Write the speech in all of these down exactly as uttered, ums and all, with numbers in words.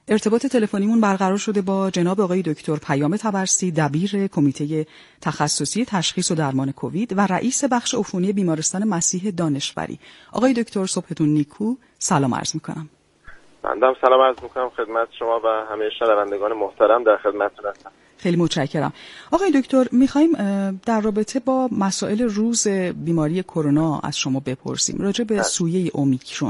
ارتباط تلفنیمون برقرار شده با جناب آقای دکتر پیام طبرسی، دبیر کمیته تخصصی تشخیص و درمان کووید و رئیس بخش عفونی بیمارستان مسیح دانشوری. آقای دکتر صبحتون نیکو، سلام عرض میکنم. بنده هم سلام عرض میکنم خدمت شما و همه شنوندگان محترم، در خدمتتون هستم. خیلی متشکرم. آقای دکتر، میخوایم در رابطه با مسائل روز بیماری کرونا از شما بپرسیم راجع به سویه اومیکرون.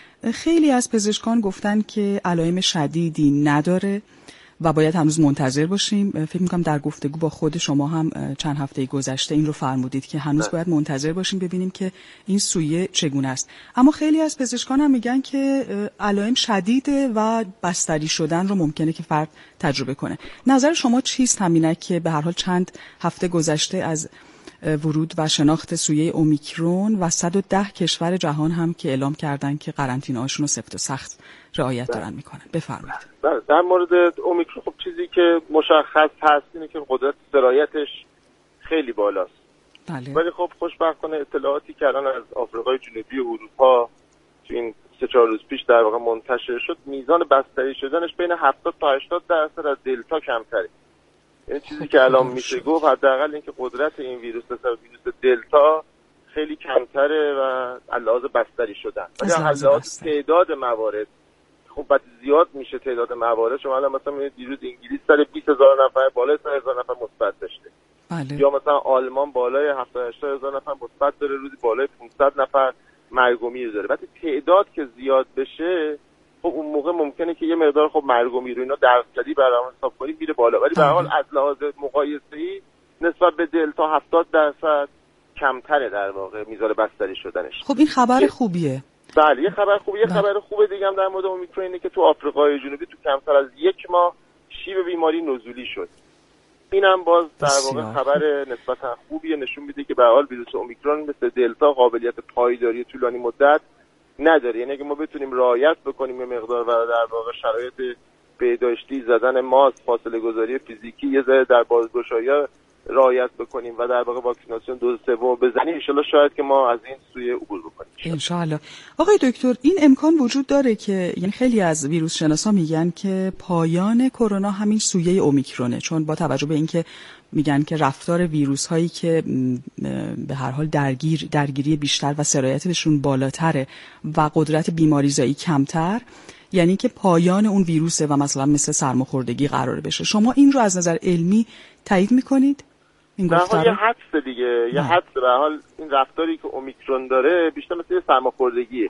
خیلی از پزشکان گفتن که علائم شدیدی نداره و باید هنوز منتظر باشیم. فکر میکنم در گفتگو با خود شما هم چند هفته گذشته این رو فرمودید که هنوز باید منتظر باشیم ببینیم که این سویه چگونه است. اما خیلی از پزشکان هم میگن که علائم شدیده و بستری شدن رو ممکنه که فرد تجربه کنه. نظر شما چیست همینه که به هر حال چند هفته گذشته از ورود و شناخت سویه اومیکرون و صد و ده کشور جهان هم که اعلام کردن که قرنطینه‌هاشون رو سفت و سخت رعایت دارن میکنن؟ بفرمایید. در مورد اومیکرون خب چیزی که مشخص هست اینه که قدرت سرایتش خیلی بالاست. بله. ولی خب خوشبختانه اطلاعاتی که الان از آفریقای جنوبی و اروپا تو این سه چهار روز پیش در واقع منتشر شد، میزان بستری شدنش بین هفتاد تا هشتاد درصد از دلتا کمتره. این چیزی که الان میشه گفت حداقل اینکه قدرت این ویروس نسبت ویروس دلتا خیلی کمتره و علاوه بستری شدن. ولی علاوه تعداد موارد خب بعد زیاد میشه تعداد موارد. شما الان مثلا میبینید دیروز انگلیس سر بیست هزار نفر بالای سه هزار نفر مثبت داشته. بله. یا مثلا آلمان بالای هفتاد هشتاد هزار نفر مثبت داره، روزی بالای پانصد نفر مرگ و میر داره. وقتی تعداد که زیاد بشه خب اون موقع ممکنه که یه مقدار خب مرگ و میر و اینا درصدی برام حساب کنید میره بالا، ولی به هر حال از لحاظ مقایسه‌ای نسبت به دلتا هفتاد درصد کمتره در واقع میزان بستری شدنش. خب این خبر خوبیه. بله، یه خبر خوبیه. یه خبر خوبه دیگه هم در مورد اومیکرون اینه که تو آفریقای جنوبی تو کمتر از یک ماه شیب بیماری نزولی شد. اینم باز در واقع خبر نسبتا خوبیه، نشون میده که به هر حال ویروس اومیکرون مثل دلتا قابلیت پایداری طولانی مدت نداره. یعنی اگه ما بتونیم رعایت بکنیم یه مقدار و در واقع شرایط بهداشتی، زدن ماسک، فاصله گذاری فیزیکی، یه ذره در بازگشایی‌ها رعایت بکنیم و در واقع واکسیناسیون دوز سوم بزنیم، ان شاءالله شاید که ما از این سویه عبور بکنیم. ان شاءالله. آقای دکتر، این امکان وجود داره که یعنی خیلی از ویروس شناسا میگن که پایان کرونا همین سویه اومیکرونه، چون با توجه به اینکه میگن که رفتار ویروس هایی که به هر حال درگیر درگیری بیشتر و سرایتشون بالاتره و قدرت بیماریزایی کمتر، یعنی که پایان اون ویروسه و مثلا مثل سرماخوردگی قراره بشه. شما این رو از نظر علمی تایید میکنید؟ این گفتار یه حدس دیگه، یه حدس. به هر حال این رفتاری که اومیکرون داره بیشتر مثل یه سرماخوردگیه.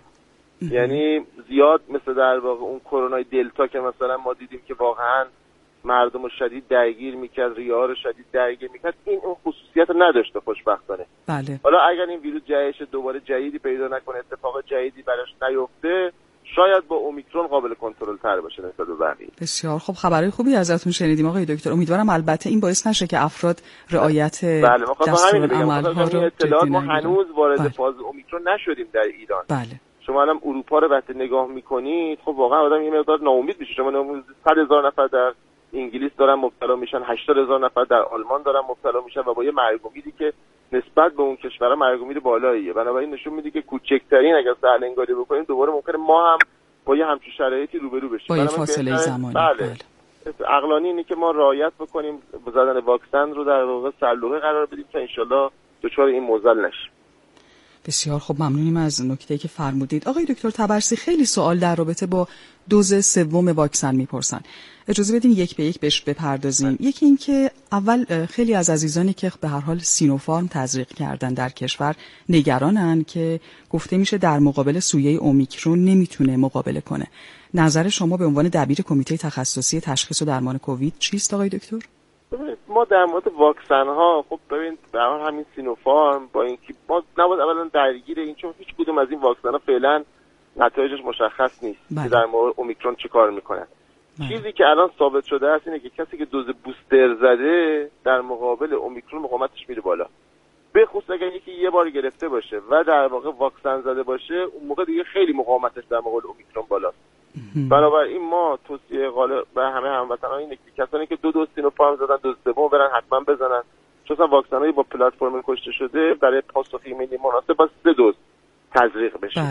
یعنی زیاد مثل در واقع اون کرونای دلتا که مثلا ما دیدیم که واقعا مردم رو شدید درگیر میکرد، ریه‌ها رو شدید درگیر میکرد، این اون خصوصیت نداشته خوشبختانه. بله. حالا اگر این ویروس جهش دوباره جدیدی پیدا نکنه، اتفاق جدیدی براش نیفته، شاید با اومیکرون قابل کنترل تر باشه نسبت به بقیه. بسیار خب، خبرهای خوبی ازتون شنیدیم آقای دکتر. امیدوارم البته این باعث نشه که افراد رعایت بله دستورالعمل‌ها رو اطلاعات ما هنوز وارد بله. فاز اومیکرون نشدیم در ایران. بله. شما الان اروپا رو وقتی نگاه میکنید خب واقعا آدم یه مقدار ناامید میشه. شما صد هزار نفر در انگلیس دارن مبتلا میشن، هشتاد هزار نفر در آلمان دارن مبتلا میشن و با یه مرگ و میری که نسبت به اون کشورها مرگ و میر بالاییه. بنابراین نشون میده که کوچکترین اگر سهل انگاری بکنیم دوباره ممکنه ما هم با یه همچین شرایطی روبرو بشیم. با یه فاصله زمانی. بله. بله. عقلانی اینه که ما رعایت بکنیم، زدن واکسن رو در واقع سلوحه قرار بدیم تا انشالله دچار این معضل نشیم. بسیار خب، ممنونیم از نکته‌ای که فرمودید. آقای دکتر طبرسی، خیلی سوال در رابطه با دوز سوم واکسن میپرسن. اجازه بدین یک به یک بهش بپردازیم. یکی این که اول خیلی از عزیزانی که به هر حال سینوفارم تزریق کردن در کشور نگرانن که گفته میشه در مقابل سویه اومیکرون نمیتونه مقابله کنه. نظر شما به عنوان دبیر کمیته تخصصی تشخیص و درمان کووید چیست آقای دکتر؟ ما در مورد واکسن ها خب ببین در همین سینوفارم با اینکه ما نباید اولا درگیر این، چون هیچ کدوم از این واکسن ها فعلا نتایجش مشخص نیست که در مورد اومیکرون چه کار میکنن. بله. چیزی که الان ثابت شده است اینه که کسی که دوز بوستر زده در مقابل اومیکرون مقاومتش میره بالا، به خصوص اگر یکی یه بار گرفته باشه و در واقع واکسن زده باشه، اون موقع دیگه خیلی مقاومتش در مقابل اومیکرون بالاست. بنابراین ما توصیه غالب به همه هموطنان اینه که کسانی که دو دوز سینوفارم زدن دوز سوم برن حتما بزنن، چون واکسن‌های با پلتفرم کشته شده برای پاسخ ایمنی مناسب با سه دوز تزریق بشه. بله.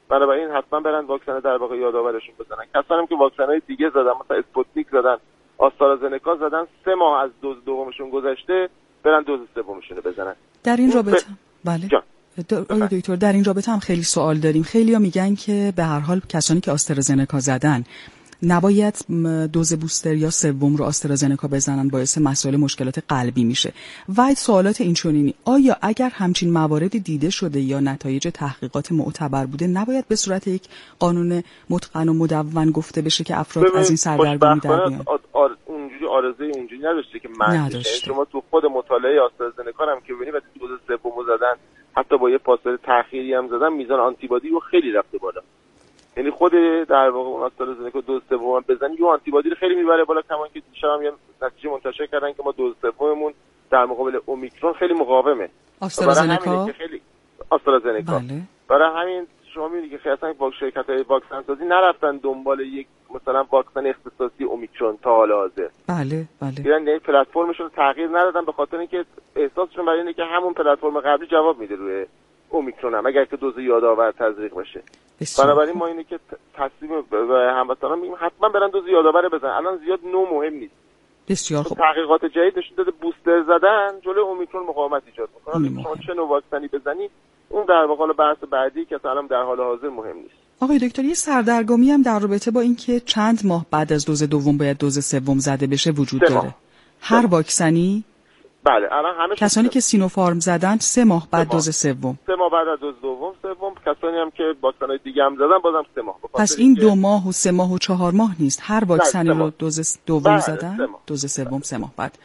بنابراین حتما برن واکسن در واقع یادآورشون بزنن. کسانی که واکسن‌های دیگه زدن، مثلا اسپوتنیک زدن، آسترازنکا زدن، سه ماه از دوز دومشون گذشته، برن دوز سومشون رو بزنن. در این رابطه ب... بله آقای دکتر، در این رابطه هم خیلی سوال داریم. خیلی‌ها میگن که به هر حال کسانی که آسترازنکا زدن نباید دوز بوستر یا سوم رو آسترازنکا بزنن، باعث مسائل مشکلات قلبی میشه. و سوالات اینچنینی: آیا اگر همچین مواردی دیده شده یا نتایج تحقیقات معتبر بوده، نباید به صورت یک قانون متقن و مدون گفته بشه که افراد از این سردرگمی در بیان؟ آر... اونجوری آرزوی اونجوری نداشته که من شما تو خود مطالعه آسترازنکا هم که ببینید وقتی دوز سوم زدن، حتی با یه فاصله تأخیری هم زدن، میزان آنتیبادی رو خیلی رفته بالا. یعنی خود در واقع اون آسترازنکا دوز سوم بزنی یه آنتیبادی رو خیلی میبره بالا، کما که دیشب هم یه نتیجه منتشر کردن که ما دوز سوممون در مقابل اومیکرون خیلی مقاومه. آسترازنکا خیلی آسترازنکا بله. برای همین شما میبینید که اصلا شرکت‌های واکسن سازی نرفتن دنبال یک مثلا واکسن اختصاصی اومیکرون تا حال حاضر. بله بله. یعنی پلتفرمشون رو تغییر ندادن به خاطر اینکه احساسشون برای اینه که همون پلتفرم قبلی جواب میده روی اومیکرون هم اگر که دوز یادآور تزریق بشه. بنابراین ما اینه که تصمیم به هموطنان میگیم حتما برن دوز یادآور بزنن. الان زیاد نو مهم نیست. بسیار خوب. تحقیقات جدید نشون داده بوستر زدن جلوی اومیکرون مقاومت ایجاد میکنه. شما چه نوع واکسنی بزنید اون در واقع بحث بعدی که الان در حال حاضر مهم نیست. آقای دکتر، یه سردرگمی هم در رابطه با اینکه چند ماه بعد از دوز دوم باید دوز سوم زده بشه وجود داره. هر واکسنی؟ بله، الان همه کسانی که سینوفارم زدن سه ماه بعد سه دوز سوم. سه ماه بعد از دوز دوم سوم، کسانی هم که واکسن‌های دیگه هم زدن بازم سه ماه. پس این دو ماه و سه ماه و چهار ماه نیست. هر واکسنی رو دوز دوم زدن، دوز سوم سه ماه بعد.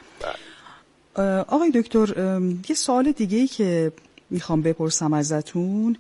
بله. آقای دکتر، یه سوال دیگه‌ای که میخوام بپرسم ازتون،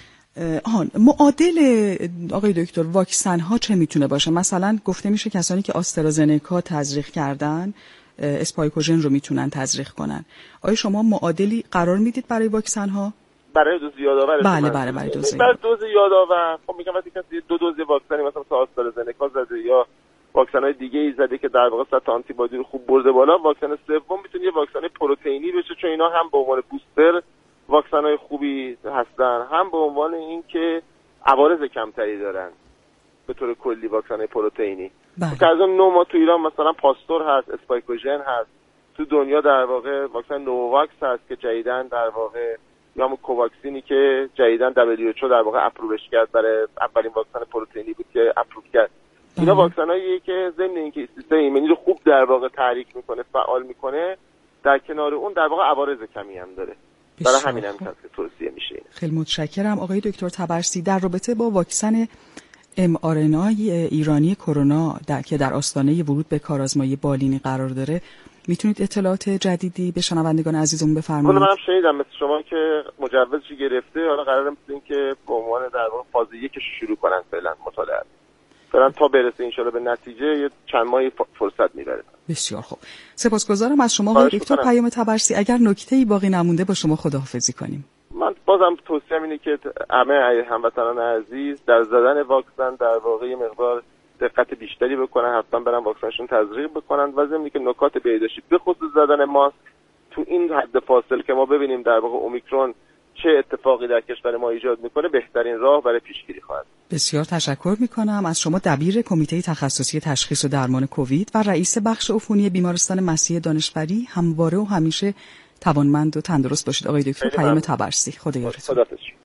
آن معادل آقای دکتر واکسن ها چه میتونه باشه؟ مثلا گفته میشه کسانی که آسترازنکا تزریق کردن اسپایکوژن رو میتونن تزریق کنن. آیا شما معادلی قرار میدید برای واکسن ها؟ برای دوز یادآور؟ بله بله برای دوز برای دوز یادآور. خب میگم وقتی کسی دو دوز واکسنی مثلا آسترازنکا زده یا واکسن های دیگه ای زده که در واقع سطح آنتیبادی رو خوب برده بالا، واکسن سوم میتونه یه واکسن پروتئینی بشه، چون اینا هم به عنوان بوستر واکسن های خوبی هستن، هم به عنوان این که عوارض کمتری دارن به طور کلی واکسن های پروتئینی. که از اون نوع ما تو ایران مثلا پاستور هست، اسپایکوژن هست، تو دنیا در واقع واکسن نوواکس هست که جدیدن در واقع یا هم کوواکسینی که جدیدن دبلیو اچ او در واقع اپرووش کرد، برای اولین واکسن پروتئینی بود که اپروو کرد. اینا واکسناییه که ضمن اینکه سیستم ایمنی رو خوب در واقع تحریک میکنه، فعال میکنه، در کنار اون در واقع عوارض کمی هم داره. برای همین هم که توصیه میشه. خیلی متشکرم آقای دکتر تبرسی. در رابطه با واکسن ام آر ان ای ایرانی کرونا در که در آستانه ورود به کارآزمایی بالینی قرار داره، میتونید اطلاعات جدیدی به شنوندگان عزیزمون بفرمایید؟ منم شنیدم مثل شما که مجوزش گرفته، حالا قراره مثل این که به عنوان در واقع فاز یک شروع کنن فعلا مطالعه. فعلا تا برسه ان شاءالله به نتیجه یه چند ماهی فرصت میبره. بسیار خوب. سپاسگزارم از شما آقای دکتر پیام تبرسی. اگر نکته‌ای باقی نمونده با شما خداحافظی کنیم. من بازم توصیه‌ام اینه که همه هموطنان عزیز در زدن واکسن در واقع مقدار دقت بیشتری بکنن، حتما برن واکسنشون تزریق بکنن و ضمن که نکات بهداشتی به خصوص زدن ماسک تو این حد فاصله که ما ببینیم در واقع اومیکرون چه اتفاقی در کشور ما ایجاد میکنه، بهترین راه برای پیشگیری خواهد. بسیار تشکر میکنم از شما، دبیر کمیته تخصصی تشخیص و درمان کووید و رئیس بخش عفونی بیمارستان مسیح دانشوری. همواره و همیشه توانمند و تندرست باشید آقای دکتر پیام تبرسی. خدا یارتون.